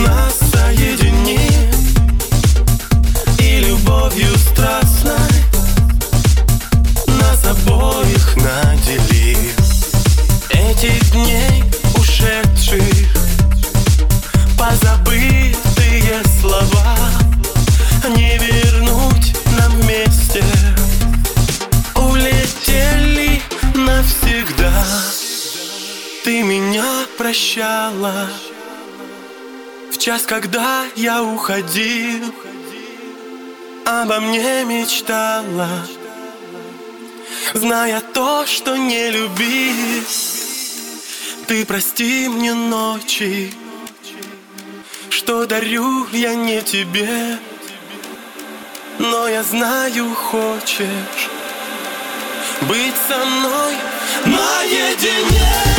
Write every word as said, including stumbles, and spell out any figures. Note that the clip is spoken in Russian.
нас соединит и любовью страстной нас обоих наделит. Этих дней ушедших, позабытые слова не вернуть нам вместе, улетели навсегда. Ты меня прощала в час, когда я уходил, обо мне мечтала, зная то, что не любишь. Ты прости мне ночи, что дарю я не тебе, но я знаю, хочешь быть со мной наедине.